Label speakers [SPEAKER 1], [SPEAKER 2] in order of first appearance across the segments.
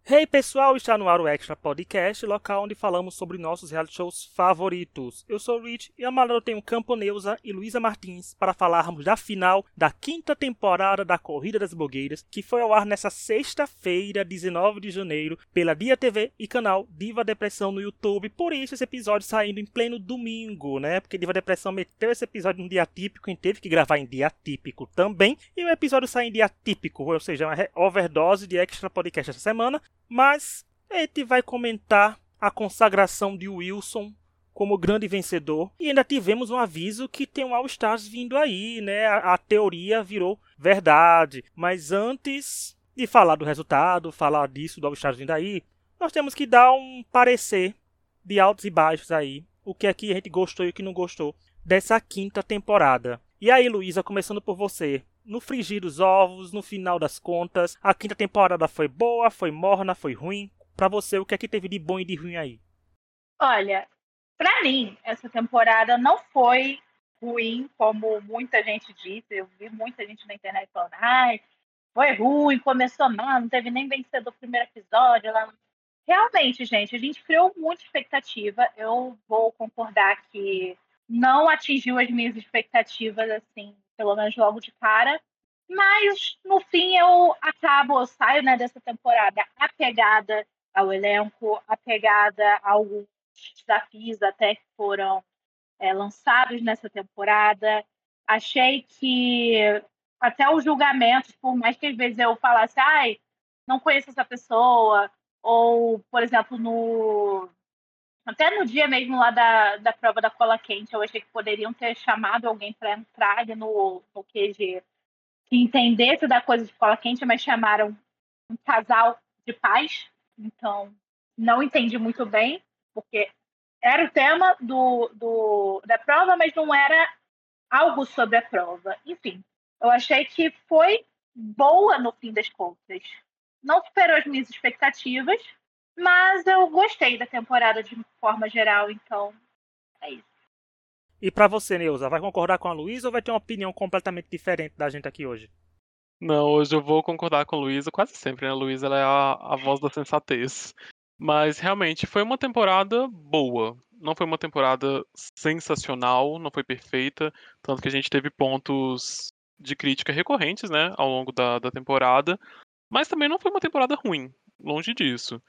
[SPEAKER 1] Hey pessoal, está no ar o Extra Podcast, local onde falamos sobre nossos reality shows favoritos. Eu sou o Rich e ao meu lado eu tenho Camponeuza e Luísa Martins para falarmos da final da quinta temporada da Corrida das Blogueiras, que foi ao ar nessa sexta-feira, 19 de janeiro, pela Dia TV e canal Diva Depressão no YouTube. Por isso esse episódio saindo em pleno domingo, né? Porque Diva Depressão meteu esse episódio num dia típico e teve que gravar em dia típico também. E o episódio sai em dia típico, ou seja, uma overdose de Extra Podcast essa semana. Mas a gente vai comentar a consagração de Wilson como grande vencedor. E ainda tivemos um aviso que tem um All Stars vindo aí, né? A teoria virou verdade. Mas antes de falar do resultado, falar disso do All Stars vindo aí, nós temos que dar um parecer de altos e baixos aí. O que aqui a gente gostou e o que não gostou dessa quinta temporada. E aí, Luísa, começando por você. No frigir dos ovos, no final das contas, a quinta temporada foi boa, foi morna, foi ruim? Pra você, o que é que teve de bom e de ruim aí?
[SPEAKER 2] Olha, pra mim, essa temporada não foi ruim, como muita gente disse. Eu vi muita gente na internet falando, ai, foi ruim, começou mal, não teve nem vencedor do primeiro episódio. Realmente, gente, a gente criou muita expectativa. Eu vou concordar que não atingiu as minhas expectativas, assim, pelo menos logo de cara. Mas, no fim, eu saio, né, dessa temporada apegada ao elenco, apegada a alguns desafios até que foram lançados nessa temporada. Achei que até os julgamentos, por mais que às vezes eu falasse, ai, não conheço essa pessoa, ou, por exemplo, até no dia mesmo lá da prova da cola quente, eu achei que poderiam ter chamado alguém para entrar ali no QG que entendesse da coisa de cola quente, mas chamaram um casal de pais. Então, não entendi muito bem, porque era o tema da prova, mas não era algo sobre a prova. Enfim, eu achei que foi boa no fim das contas. Não superou as minhas expectativas, mas eu gostei da temporada de forma geral, então é isso.
[SPEAKER 1] E pra você, Neuza, vai concordar com a Luísa ou vai ter uma opinião completamente diferente da gente aqui hoje?
[SPEAKER 3] Não, hoje eu vou concordar com a Luísa, quase sempre, né? A Luísa ela é a voz da sensatez. Mas realmente foi uma temporada boa. Não foi uma temporada sensacional, não foi perfeita. Tanto que a gente teve pontos de crítica recorrentes, né? Ao longo da temporada. Mas também não foi uma temporada ruim. Longe disso.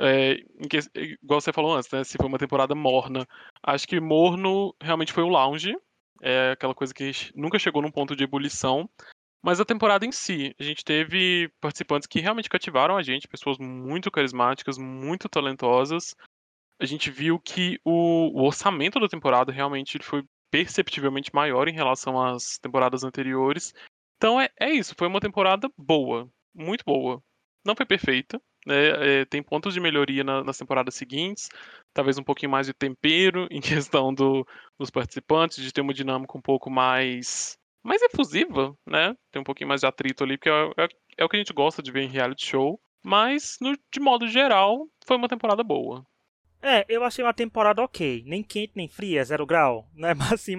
[SPEAKER 3] Igual você falou antes, né? Se foi uma temporada morna. Acho que morno realmente foi o Lounge. É aquela coisa que nunca chegou num ponto de ebulição. Mas a temporada em si, a gente teve participantes que realmente cativaram a gente, pessoas muito carismáticas, muito talentosas. A gente viu que o orçamento da temporada realmente foi perceptivelmente maior em relação às temporadas anteriores. Então é isso, foi uma temporada boa, muito boa. Não foi perfeita, né? Tem pontos de melhoria nas temporadas seguintes, talvez um pouquinho mais de tempero em questão dos participantes, de ter uma dinâmica um pouco mais efusiva, né? Tem um pouquinho mais de atrito ali, porque é o que a gente gosta de ver em reality show. Mas, de modo geral, foi uma temporada boa.
[SPEAKER 1] Eu achei uma temporada ok. Nem quente, nem fria, 0 grau, né? Mas assim,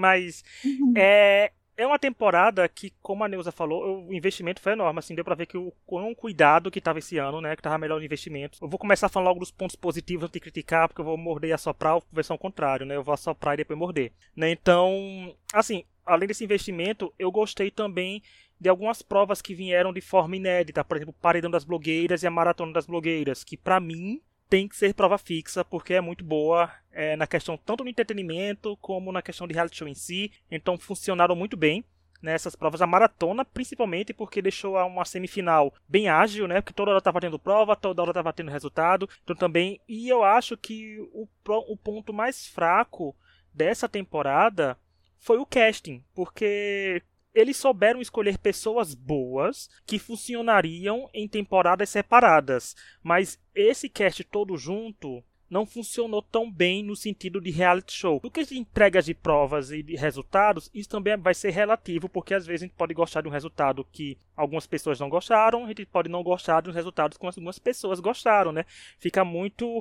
[SPEAKER 1] é uma temporada que, como a Neuza falou, o investimento foi enorme, assim, deu pra ver que com o cuidado que tava esse ano, né, que tava melhor o investimento. Eu vou começar falando logo dos pontos positivos antes de criticar, porque eu vou morder e assoprar, ou versão ao contrário, né, eu vou assoprar e depois morder, né, então, assim, além desse investimento, eu gostei também de algumas provas que vieram de forma inédita, por exemplo, o Paredão das Blogueiras e a Maratona das Blogueiras, que pra mim tem que ser prova fixa, porque é muito boa na questão tanto do entretenimento como na questão de reality show em si. Então funcionaram muito bem nessas provas. A maratona, principalmente, porque deixou uma semifinal bem ágil, né? Porque toda hora estava tendo prova, toda hora estava tendo resultado. Então também. E eu acho que o ponto mais fraco dessa temporada foi o casting, porque eles souberam escolher pessoas boas que funcionariam em temporadas separadas, mas esse cast todo junto não funcionou tão bem no sentido de reality show. No que de entregas de provas e de resultados, isso também vai ser relativo, porque às vezes a gente pode gostar de um resultado que algumas pessoas não gostaram, a gente pode não gostar dos resultados que algumas pessoas gostaram, né? Fica muito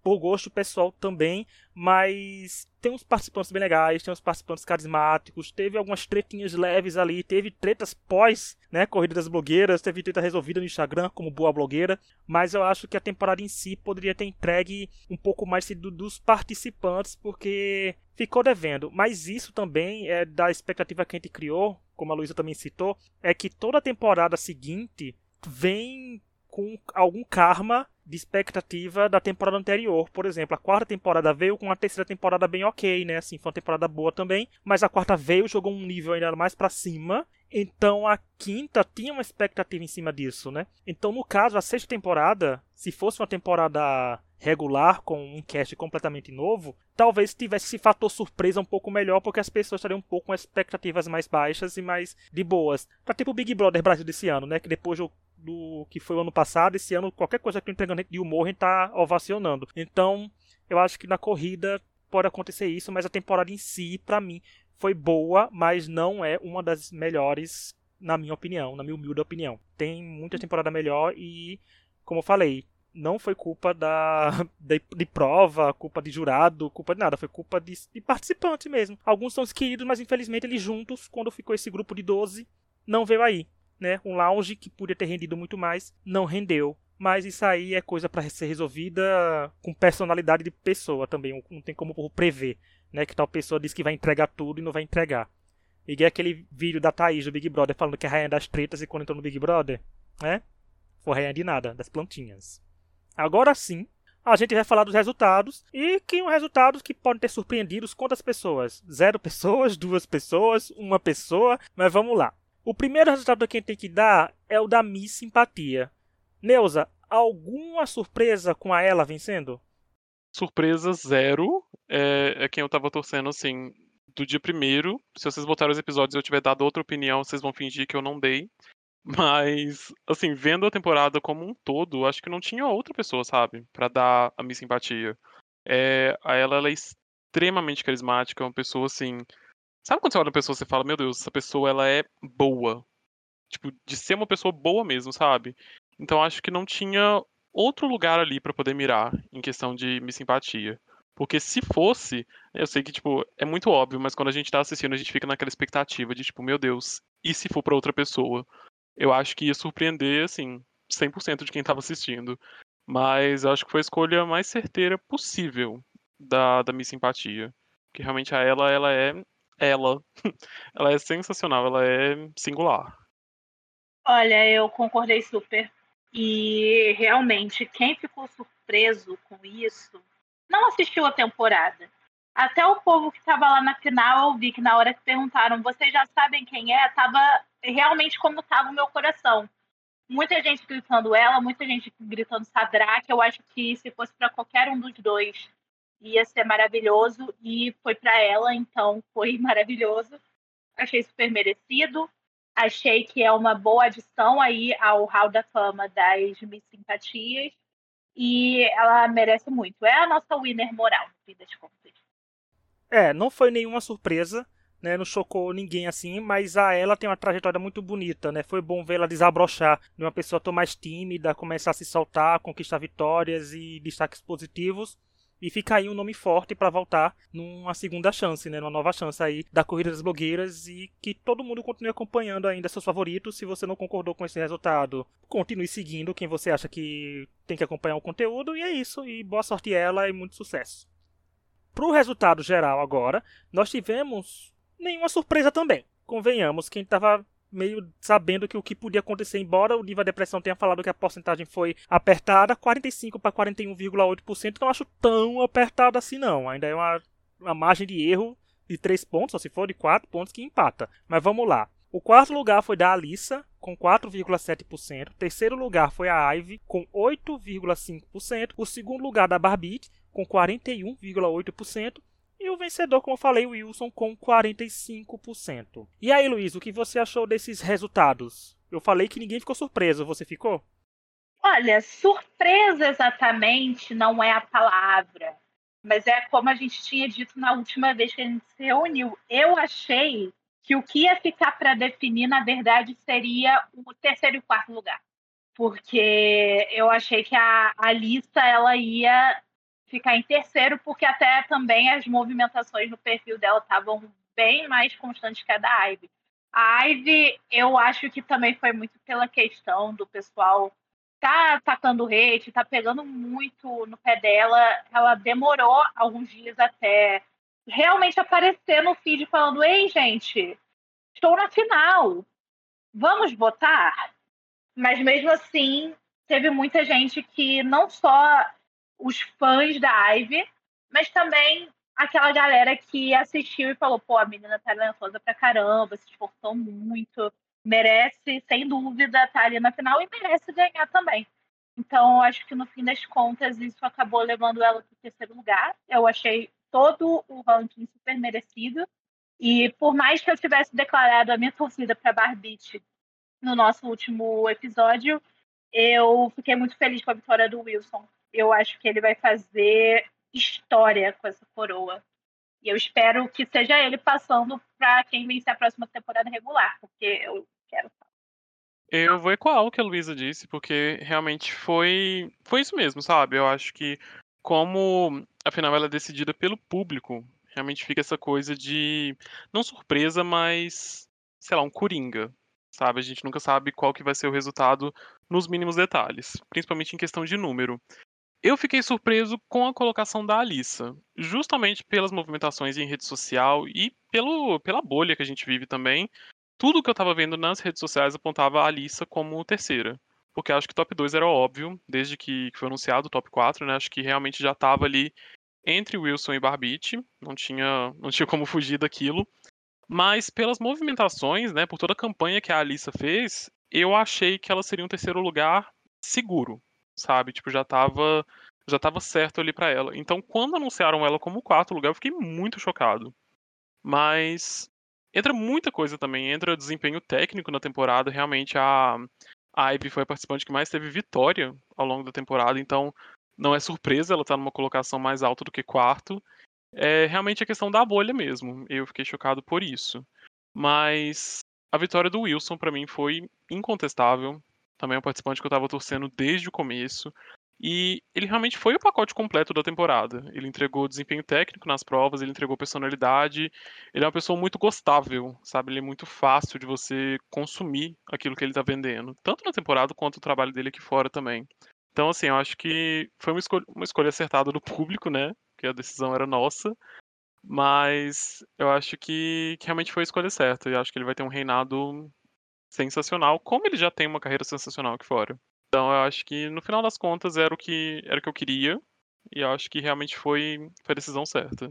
[SPEAKER 1] por gosto pessoal também, mas tem uns participantes bem legais, tem uns participantes carismáticos, teve algumas tretinhas leves ali, teve tretas pós, né, Corrida das Blogueiras, teve treta resolvida no Instagram como boa blogueira, mas eu acho que a temporada em si poderia ter entregue um pouco mais dos participantes, porque ficou devendo, mas isso também é da expectativa que a gente criou, como a Luísa também citou, é que toda a temporada seguinte vem com algum karma de expectativa da temporada anterior. Por exemplo, a quarta temporada veio com uma terceira temporada bem ok, né? Assim, foi uma temporada boa também, mas a quarta veio, jogou um nível ainda mais pra cima, então a quinta tinha uma expectativa em cima disso, né? Então, no caso, a sexta temporada, se fosse uma temporada regular, com um cast completamente novo, talvez tivesse esse fator surpresa um pouco melhor, porque as pessoas estariam um pouco com expectativas mais baixas e mais de boas. Tá tipo o Big Brother Brasil desse ano, né? Que depois do que foi o ano passado, esse ano, qualquer coisa que eu entregando de humor, a gente tá ovacionando. Então, eu acho que na corrida pode acontecer isso, mas a temporada em si, pra mim, foi boa, mas não é uma das melhores, na minha opinião, na minha humilde opinião. Tem muita temporada melhor e, como eu falei, não foi culpa de prova, culpa de jurado, culpa de nada, foi culpa de participante mesmo. Alguns são os queridos, mas infelizmente eles juntos, quando ficou esse grupo de 12, não veio aí, né? Um lounge que podia ter rendido muito mais, não rendeu. Mas isso aí é coisa para ser resolvida com personalidade de pessoa também, não tem como prever, né? Que tal pessoa diz que vai entregar tudo e não vai entregar. Igual aquele vídeo da Thaís do Big Brother falando que é a rainha das tretas e quando entrou no Big Brother, né? Foi rainha de nada, das plantinhas. Agora sim, a gente vai falar dos resultados e que resultados que podem ter surpreendido quantas pessoas? 0 pessoas, 2 pessoas, 1 pessoa, mas vamos lá. O primeiro resultado que a gente tem que dar é o da Miss Simpatia. Neuza, alguma surpresa com a ela vencendo?
[SPEAKER 3] Surpresa zero. É quem eu tava torcendo, assim, do dia primeiro. Se vocês botaram os episódios e eu tiver dado outra opinião, vocês vão fingir que eu não dei. Mas, assim, vendo a temporada como um todo, acho que não tinha outra pessoa, sabe? Pra dar a minha simpatia. Ela é extremamente carismática, é uma pessoa, assim... Sabe quando você olha uma pessoa e você fala, meu Deus, essa pessoa, ela é boa. Tipo, de ser uma pessoa boa mesmo, sabe? Então acho que não tinha outro lugar ali pra poder mirar em questão de minha simpatia. Porque se fosse, eu sei que, tipo, é muito óbvio, mas quando a gente tá assistindo, a gente fica naquela expectativa de, tipo, meu Deus, e se for pra outra pessoa? Eu acho que ia surpreender, assim, 100% de quem tava assistindo. Mas eu acho que foi a escolha mais certeira possível da minha simpatia. Porque realmente ela é ela. Ela é sensacional, ela é singular.
[SPEAKER 2] Olha, eu concordei super. E realmente, quem ficou surpreso com isso não assistiu a temporada. Até o povo que estava lá na final, eu vi que na hora que perguntaram, vocês já sabem quem é? Tava realmente como estava o meu coração. Muita gente gritando ela, muita gente gritando Sadraque. Eu acho que se fosse para qualquer um dos dois, ia ser maravilhoso. E foi para ela, então foi maravilhoso. Achei super merecido. Achei que é uma boa adição aí ao Hall da Fama das Miss Simpatias. E ela merece muito. É a nossa winner moral, no fim das contas.
[SPEAKER 1] Não foi nenhuma surpresa, né? Não chocou ninguém assim, mas a ela tem uma trajetória muito bonita, né? Foi bom vê-la desabrochar de uma pessoa tão mais tímida, começar a se soltar, conquistar vitórias e destaques positivos. E fica aí um nome forte para voltar numa segunda chance, né? Numa nova chance aí da Corrida das Blogueiras e que todo mundo continue acompanhando ainda seus favoritos. Se você não concordou com esse resultado, continue seguindo quem você acha que tem que acompanhar o conteúdo. E é isso. E boa sorte a ela e muito sucesso. Pro resultado geral agora, nós tivemos nenhuma surpresa também. Convenhamos, quem estava meio sabendo que o que podia acontecer, embora o Diva Depressão tenha falado que a porcentagem foi apertada, 45 para 41,8%, não acho tão apertada assim não. Ainda é uma margem de erro de 3 pontos, ou se for de 4 pontos, que empata. Mas vamos lá. O quarto lugar foi da Alissa, com 4,7%. O terceiro lugar foi a Ivy, com 8,5%. O segundo lugar da Barbite, com 41,8%. E o vencedor, como eu falei, o Wilson, com 45%. E aí, Luiz, o que você achou desses resultados? Eu falei que ninguém ficou surpreso, você ficou?
[SPEAKER 2] Olha, surpresa exatamente não é a palavra. Mas é como a gente tinha dito na última vez que a gente se reuniu. Eu achei que o que ia ficar para definir, na verdade, seria o terceiro e o quarto lugar. Porque eu achei que a Alissa ela ia ficar em terceiro, porque até também as movimentações no perfil dela estavam bem mais constantes que a da Ivy. A Ivy, eu acho que também foi muito pela questão do pessoal tá atacando o hate, tá pegando muito no pé dela. Ela demorou alguns dias até realmente aparecer no feed falando: ei, gente, estou na final, vamos votar? Mas mesmo assim, teve muita gente que não só os fãs da Ivy, mas também aquela galera que assistiu e falou: pô, a menina tá talentosa pra caramba, se esforçou muito, merece, sem dúvida, estar ali na final e merece ganhar também. Então, acho que no fim das contas, isso acabou levando ela para o terceiro lugar. Eu achei todo o ranking super merecido. E por mais que eu tivesse declarado a minha torcida para Barbite no nosso último episódio, eu fiquei muito feliz com a vitória do Wilson. Eu acho que ele vai fazer história com essa coroa. E eu espero que seja ele passando para quem vencer a próxima temporada regular, porque eu quero.
[SPEAKER 3] Eu vou ecoar o que a Luísa disse, porque realmente foi isso mesmo, sabe? Eu acho que, como afinal ela é decidida pelo público, realmente fica essa coisa de, não surpresa, mas, sei lá, um coringa, sabe? A gente nunca sabe qual que vai ser o resultado nos mínimos detalhes, principalmente em questão de número. Eu fiquei surpreso com a colocação da Alissa, justamente pelas movimentações em rede social e pela bolha que a gente vive também. Tudo que eu tava vendo nas redes sociais apontava a Alissa como terceira. Porque acho que top 2 era óbvio, desde que foi anunciado o top 4, né? Acho que realmente já tava ali entre Wilson e Barbite, não tinha como fugir daquilo. Mas pelas movimentações, né, por toda a campanha que a Alissa fez, eu achei que ela seria um terceiro lugar seguro, sabe? Tipo, já tava certo ali pra ela. Então, quando anunciaram ela como quarto lugar, eu fiquei muito chocado. Mas entra muita coisa também, entra desempenho técnico na temporada. Realmente a Ivy foi a participante que mais teve vitória ao longo da temporada, então não é surpresa ela estar numa colocação mais alta do que quarto. É realmente a questão da bolha mesmo. Eu fiquei chocado por isso. Mas a vitória do Wilson pra mim foi incontestável. Também é um participante que eu tava torcendo desde o começo. E ele realmente foi o pacote completo da temporada. Ele entregou desempenho técnico nas provas, ele entregou personalidade. Ele é uma pessoa muito gostável, sabe? Ele é muito fácil de você consumir aquilo que ele tá vendendo. Tanto na temporada quanto o trabalho dele aqui fora também. Então, assim, eu acho que foi uma escolha acertada do público, né? Que a decisão era nossa. Mas eu acho que realmente foi a escolha certa. Eu acho que ele vai ter um reinado sensacional, como ele já tem uma carreira sensacional aqui fora. Então eu acho que no final das contas era o que eu queria. E eu acho que realmente foi a decisão certa.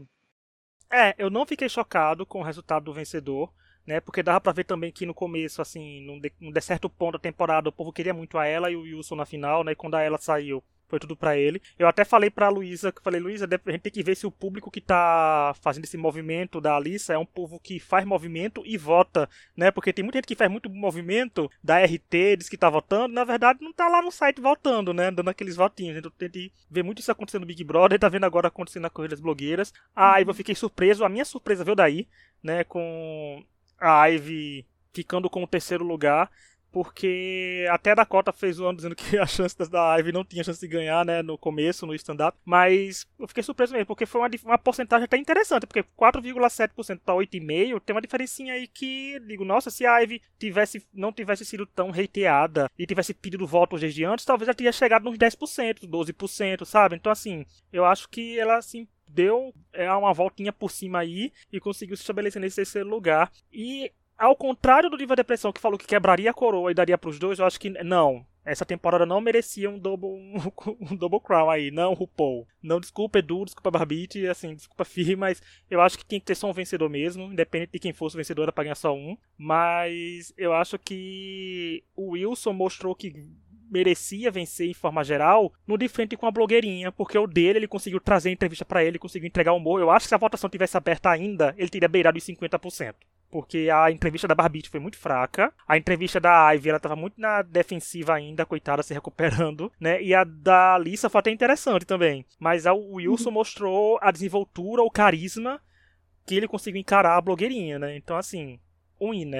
[SPEAKER 1] Eu não fiquei chocado com o resultado do vencedor, né? Porque dava pra ver também que no começo, assim, num de certo ponto da temporada, o povo queria muito a ela e o Wilson na final, né? E quando a ela saiu, foi tudo pra ele. Eu até falei pra Luísa, Luísa, a gente tem que ver se o público que tá fazendo esse movimento da Alissa é um povo que faz movimento e vota, né? Porque tem muita gente que faz muito movimento da RT, diz que tá votando, na verdade não tá lá no site votando, né? Dando aqueles votinhos. Então tem que ver muito isso acontecendo no Big Brother, tá vendo agora acontecendo na Corrida das Blogueiras. A Ivy eu fiquei surpreso, a minha surpresa veio daí, né? Com a Ivy ficando com o terceiro lugar. Porque até a Dakota fez o ano dizendo que a chance da Ivy não tinha chance de ganhar, né, no começo, no stand-up. Mas eu fiquei surpreso mesmo, porque foi uma porcentagem até interessante, porque 4,7% para 8,5% tem uma diferencinha aí que, digo, nossa, se a Ivy não tivesse sido tão hateada e tivesse pedido votos desde antes, talvez ela teria chegado nos 10%, 12%, sabe? Então, assim, eu acho que ela, assim, deu uma voltinha por cima aí e conseguiu se estabelecer nesse terceiro lugar. E ao contrário do Diva Depressão, que falou que quebraria a coroa e daria pros dois, eu acho que não. Essa temporada não merecia um double crown aí. Não, RuPaul. Não, desculpa, Edu, desculpa, Barbite, assim, desculpa, Fi, mas eu acho que tinha que ter só um vencedor mesmo, independente de quem fosse o vencedor, era pra ganhar só um. Mas eu acho que o Wilson mostrou que merecia vencer em forma geral no de frente com a blogueirinha, porque o dele, ele conseguiu trazer a entrevista pra ele, conseguiu entregar o humor. Eu acho que se a votação tivesse aberta ainda, ele teria beirado os 50%. Porque a entrevista da Barbite foi muito fraca. A entrevista da Ivy, ela tava muito na defensiva ainda, coitada, se recuperando, né? E a da Alissa foi até interessante também. Mas o Wilson mostrou a desenvoltura, o carisma que ele conseguiu encarar a blogueirinha, né? Então, assim, um winner, né?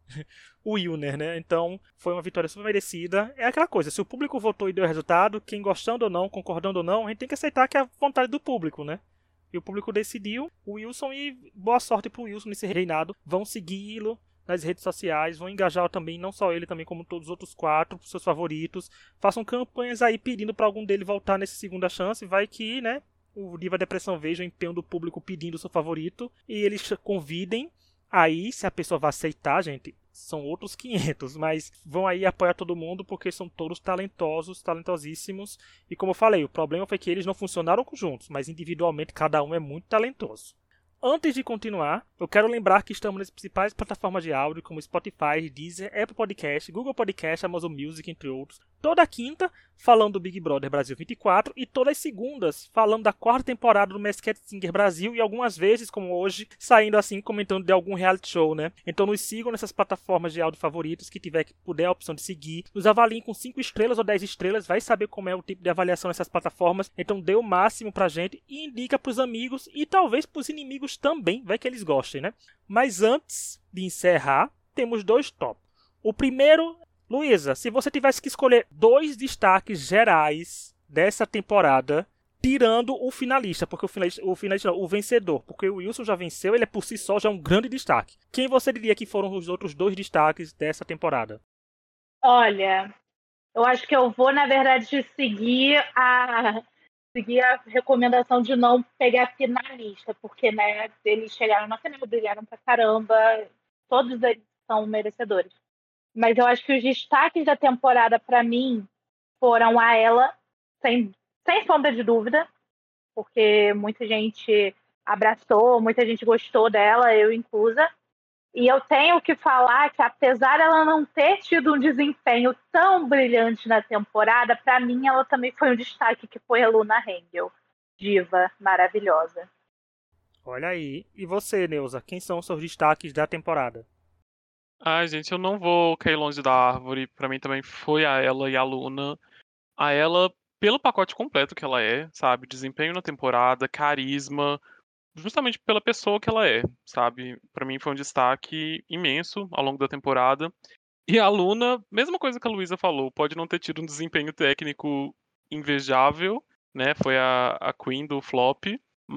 [SPEAKER 1] o Wilner, né? Então, foi uma vitória super merecida. É aquela coisa, se o público votou e deu resultado, quem gostando ou não, concordando ou não, a gente tem que aceitar que é a vontade do público, né? E o público decidiu, o Wilson, e boa sorte pro Wilson nesse reinado. Vão segui-lo nas redes sociais, vão engajar também, não só ele, também como todos os outros 4, seus favoritos. Façam campanhas aí pedindo para algum dele voltar nessa segunda chance, vai que, né, o Diva Depressão veja o empenho do público pedindo o seu favorito, e eles convidem. Aí, se a pessoa vai aceitar, gente, são outros 500, mas vão aí apoiar todo mundo porque são todos talentosos, talentosíssimos. E como eu falei, o problema foi que eles não funcionaram juntos, mas individualmente cada um é muito talentoso. Antes de continuar, eu quero lembrar que estamos nas principais plataformas de áudio como Spotify, Deezer, Apple Podcast, Google Podcast, Amazon Music, entre outros. Toda quinta, falando do Big Brother Brasil 24, e todas as segundas, falando da 4ª temporada do Masked Singer Brasil, e algumas vezes, como hoje, saindo assim, comentando de algum reality show, né? Então nos sigam nessas plataformas de áudio favoritas, que puder a opção de seguir. Nos avaliem com 5 estrelas ou 10 estrelas, vai saber como é o tipo de avaliação nessas plataformas. Então dê o máximo pra gente e indica pros amigos e talvez pros inimigos também, vai que eles gostem, né? Mas antes de encerrar, temos 2 tópicos. O primeiro, Luísa, se você tivesse que escolher 2 destaques gerais dessa temporada, tirando o finalista, porque o finalista não, o vencedor, porque o Wilson já venceu, ele é por si só já um grande destaque. Quem você diria que foram os outros 2 destaques dessa temporada?
[SPEAKER 2] Olha, eu acho que eu vou, na verdade, seguir a recomendação de não pegar finalista, porque, né, eles chegaram na final, brilharam pra caramba, todos eles são merecedores. Mas eu acho que os destaques da temporada, para mim, foram a ela, sem sombra de dúvida, porque muita gente abraçou, muita gente gostou dela, eu inclusa. E eu tenho que falar que, apesar dela não ter tido um desempenho tão brilhante na temporada, para mim ela também foi um destaque, que foi a Luna Hengel. Diva maravilhosa.
[SPEAKER 1] Olha aí. E você, Neuza, quem são os seus destaques da temporada?
[SPEAKER 3] Ai, gente, eu não vou cair longe da árvore. Pra mim também foi a ela e a Luna. A ela, pelo pacote completo que ela é, sabe? Desempenho na temporada, carisma, justamente pela pessoa que ela é, sabe? Pra mim foi um destaque imenso ao longo da temporada. E a Luna, mesma coisa que a Luísa falou, pode não ter tido um desempenho técnico invejável, né? Foi a Queen do flop,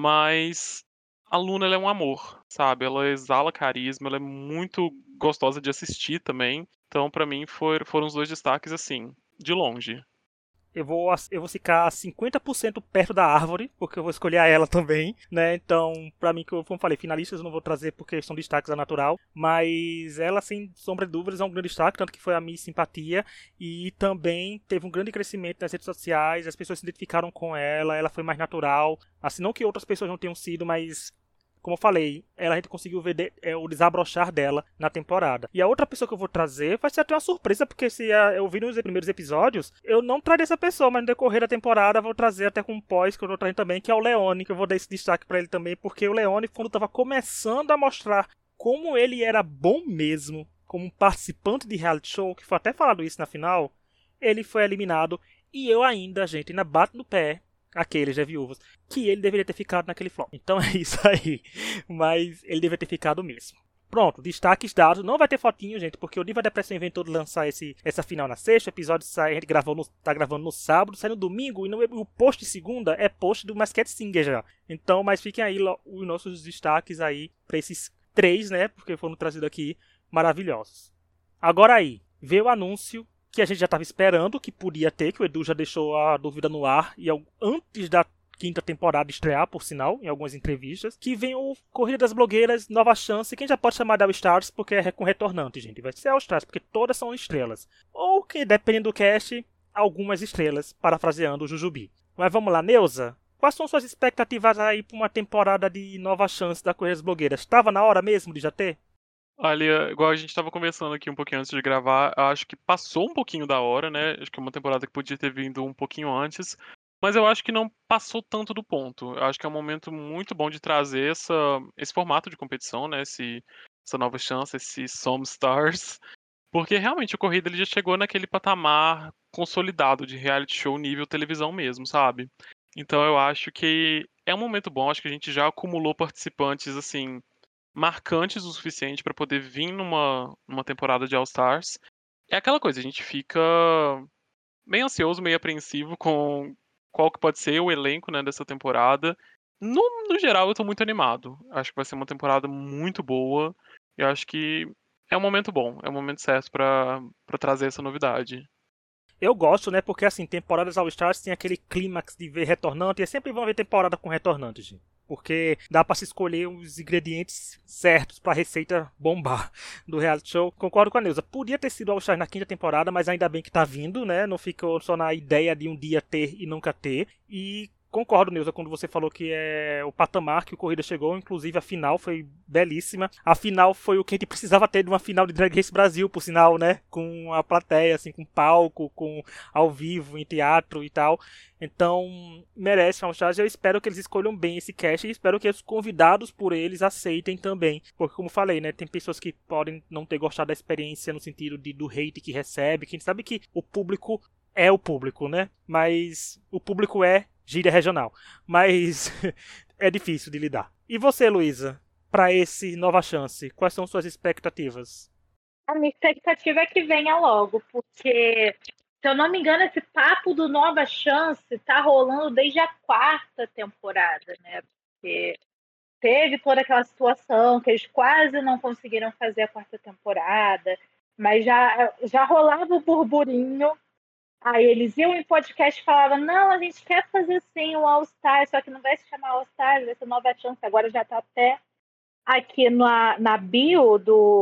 [SPEAKER 3] mas a Luna ela é um amor, sabe? Ela exala carisma, ela é muito gostosa de assistir também. Então, pra mim, foram os 2 destaques, assim, de longe.
[SPEAKER 1] Eu vou ficar 50% perto da árvore, porque eu vou escolher a ela também, né? Então, pra mim, como eu falei, finalistas eu não vou trazer porque são destaques a natural, mas ela, sem sombra de dúvidas, é um grande destaque, tanto que foi a Miss Simpatia, e também teve um grande crescimento nas redes sociais, as pessoas se identificaram com ela foi mais natural, assim, não que outras pessoas não tenham sido, mas como eu falei, a gente conseguiu ver o desabrochar dela na temporada. E a outra pessoa que eu vou trazer vai ser até uma surpresa, porque se eu vi nos primeiros episódios, eu não traria essa pessoa, mas no decorrer da temporada eu vou trazer até com um pós que eu vou trazer também, que é o Leone, que eu vou dar esse destaque pra ele também, porque o Leone, quando tava começando a mostrar como ele era bom mesmo, como um participante de reality show, que foi até falado isso na final, ele foi eliminado, e eu ainda bato no pé, aqueles, né, viúvos, que ele deveria ter ficado naquele flop. Então é isso aí. Mas ele deveria ter ficado mesmo. Pronto, destaques dados. Não vai ter fotinho, gente, porque o Diva Depressão inventou de lançar essa final na sexta. O episódio sai, a gente tá gravando no sábado, sai no domingo. E o post de segunda é post do Masked Singer já. Então, mas fiquem aí os nossos destaques aí pra esses 3, né, porque foram trazidos aqui, maravilhosos. Agora aí, veio o anúncio que a gente já estava esperando, que podia ter, que o Edu já deixou a dúvida no ar, e antes da 5ª temporada estrear, por sinal, em algumas entrevistas, que vem o Corrida das Blogueiras, Nova Chance, quem já pode chamar de All Stars, porque é com retornante, gente. Vai ser All Stars, porque todas são estrelas. Ou que, dependendo do cast, algumas estrelas, parafraseando o Jujubi. Mas vamos lá, Neuza, quais são suas expectativas aí para uma temporada de Nova Chance da Corrida das Blogueiras? Estava na hora mesmo de já ter?
[SPEAKER 3] Olha, igual a gente estava conversando aqui um pouquinho antes de gravar, eu acho que passou um pouquinho da hora, né? Acho que é uma temporada que podia ter vindo um pouquinho antes, mas eu acho que não passou tanto do ponto. Eu acho que é um momento muito bom de trazer esse formato de competição, né? Essa nova chance, esse Some Stars, porque realmente o Corrida ele já chegou naquele patamar consolidado de reality show nível televisão mesmo, sabe? Então eu acho que é um momento bom, acho que a gente já acumulou participantes assim marcantes o suficiente pra poder vir numa temporada de All Stars. É aquela coisa, a gente fica meio ansioso, meio apreensivo com qual que pode ser o elenco, né, dessa temporada. No geral, eu tô muito animado. Acho que vai ser uma temporada muito boa. Eu acho que é um momento bom, é um momento certo pra trazer essa novidade.
[SPEAKER 1] Eu gosto, né? Porque assim, temporadas All Stars tem aquele clímax de ver retornante. E sempre vão haver temporada com retornante, gente. Porque dá pra se escolher os ingredientes certos pra receita bombar do reality show. Concordo com a Neuza. Podia ter sido All Stars na quinta temporada, mas ainda bem que tá vindo, né? Não ficou só na ideia de um dia ter e nunca ter. E concordo, Neuza, quando você falou que é o patamar que o Corrida chegou. Inclusive, a final foi belíssima. A final foi o que a gente precisava ter de uma final de Drag Race Brasil, por sinal, né? Com a plateia, assim, com palco, com ao vivo, em teatro e tal. Então, merece um charge. Eu espero que eles escolham bem esse cast e espero que os convidados por eles aceitem também. Porque, como falei, né? Tem pessoas que podem não ter gostado da experiência no sentido do hate que recebe. Que a gente sabe que o público é o público, né? Mas o público é gíria regional. Mas é difícil de lidar. E você, Luísa, para esse Nova Chance, quais são suas expectativas?
[SPEAKER 2] A minha expectativa é que venha logo, porque, se eu não me engano, esse papo do Nova Chance tá rolando desde a quarta temporada, né? Porque teve toda aquela situação que eles quase não conseguiram fazer a quarta temporada, mas já rolava o burburinho. Aí eles iam em podcast e falavam: não, a gente quer fazer sim o All Star, só que não vai se chamar All Star, vai ser Nova Chance. Agora já tá até aqui na bio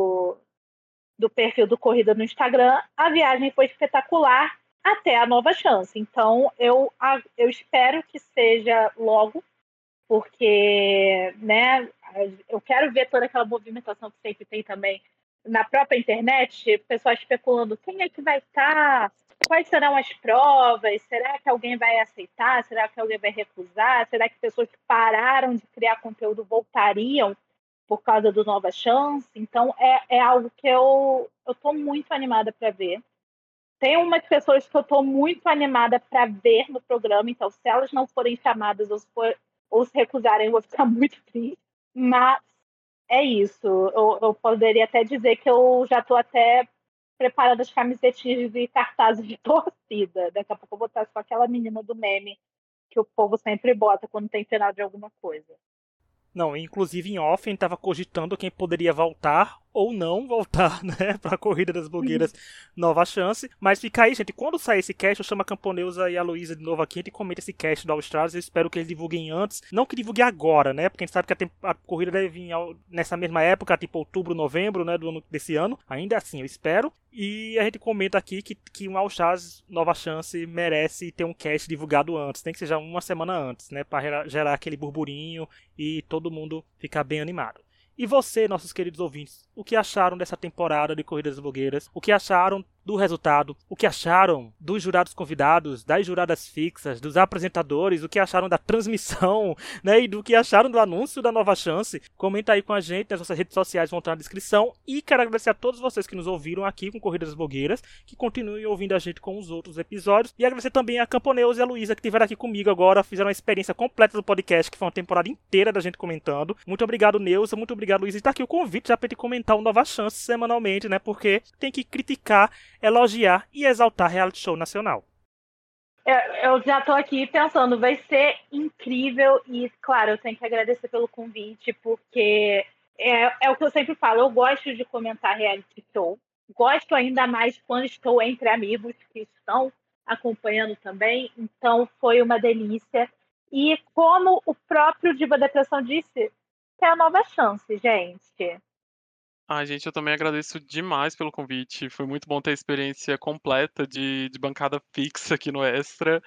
[SPEAKER 2] do perfil do Corrida no Instagram. A viagem foi espetacular até a Nova Chance. Então eu espero que seja logo, porque, né, eu quero ver toda aquela movimentação que sempre tem também na própria internet, pessoal especulando quem é que vai estar, quais serão as provas, será que alguém vai aceitar, será que alguém vai recusar, será que pessoas que pararam de criar conteúdo voltariam por causa do Nova Chance. Então é algo que eu estou muito animada para ver. Tem umas pessoas que eu estou muito animada para ver no programa, então se elas não forem chamadas ou se recusarem, eu vou ficar muito triste. Mas é isso. Eu poderia até dizer que eu já estou até preparando as camisetinhas de cartazes de torcida. Daqui a pouco eu vou estar com aquela menina do meme que o povo sempre bota quando tem final de alguma coisa.
[SPEAKER 1] Não, inclusive em off, a gente tava cogitando quem poderia voltar ou não voltar, né, pra Corrida das Blogueiras Nova Chance. Mas fica aí, gente, quando sair esse cast, eu chamo a Camponeusa e a Luísa de novo aqui, a gente comenta esse cast do All Stars. Eu espero que eles divulguem antes, não que divulguem agora, né, porque a gente sabe que a corrida deve vir nessa mesma época, tipo outubro, novembro, né, desse ano. Ainda assim, eu espero. E a gente comenta aqui que um All Stars Nova Chance merece ter um cast divulgado antes, nem que seja uma semana antes, né, pra gerar aquele burburinho e todo mundo ficar bem animado. E você, nossos queridos ouvintes, o que acharam dessa temporada de Corridas Blogueiras? O que acharam do resultado? O que acharam dos jurados convidados, das juradas fixas, dos apresentadores? O que acharam da transmissão, né? E do que acharam do anúncio da Nova Chance? Comenta aí com a gente, as nossas redes sociais vão estar na descrição. E quero agradecer a todos vocês que nos ouviram aqui com Corridas Blogueiras, que continuem ouvindo a gente com os outros episódios. E agradecer também a Camponeus e a Luísa, que estiveram aqui comigo agora, fizeram uma experiência completa do podcast, que foi uma temporada inteira da gente comentando. Muito obrigado, Neuza, muito obrigado, Luísa. E tá aqui o convite já pra gente comentar o Nova Chance semanalmente, né? Porque tem que criticar, elogiar e exaltar reality show nacional.
[SPEAKER 2] Eu já estou aqui pensando, vai ser incrível e, claro, eu tenho que agradecer pelo convite, porque é o que eu sempre falo, eu gosto de comentar reality show, gosto ainda mais quando estou entre amigos que estão acompanhando também, então foi uma delícia. E como o próprio Diva Depressão disse, é a nova chance, gente.
[SPEAKER 3] Ai, gente, eu também agradeço demais pelo convite. Foi muito bom ter a experiência completa de bancada fixa aqui no Extra.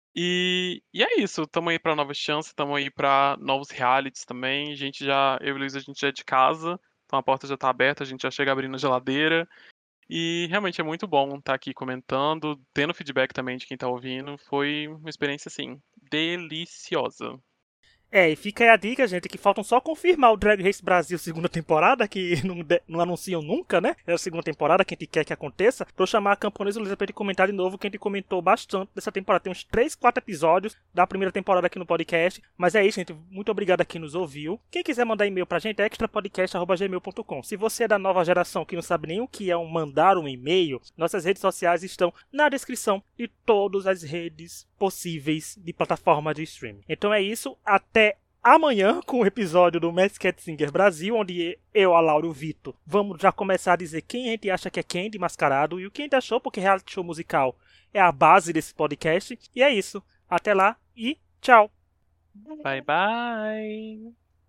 [SPEAKER 3] E é isso, tamo aí pra novas chances, tamo aí pra novos realities também. Eu e Luiz, a gente já é de casa, então a porta já tá aberta, a gente já chega abrindo a geladeira. E realmente é muito bom estar aqui comentando, tendo feedback também de quem tá ouvindo. Foi uma experiência, assim, deliciosa.
[SPEAKER 1] E fica aí a dica, gente, que faltam só confirmar o Drag Race Brasil segunda temporada, que não anunciam nunca, né? É a segunda temporada, que a gente quer que aconteça, pra eu chamar a Camponesa Luísa pra ele comentar de novo, que a gente comentou bastante dessa temporada. Tem uns 3, 4 episódios da primeira temporada aqui no podcast. Mas é isso, gente. Muito obrigado a quem nos ouviu. Quem quiser mandar e-mail pra gente é extrapodcast@gmail.com. Se você é da nova geração que não sabe nem o que é mandar um e-mail, nossas redes sociais estão na descrição de todas as redes possíveis de plataforma de streaming. Então é isso, até amanhã com o episódio do Masked Cat Singer Brasil, onde eu, a Laura e o Vitor vamos já começar a dizer quem a gente acha que é quem de mascarado e o que a gente achou, porque reality show musical é a base desse podcast. E é isso, até lá e tchau!
[SPEAKER 3] Bye, bye!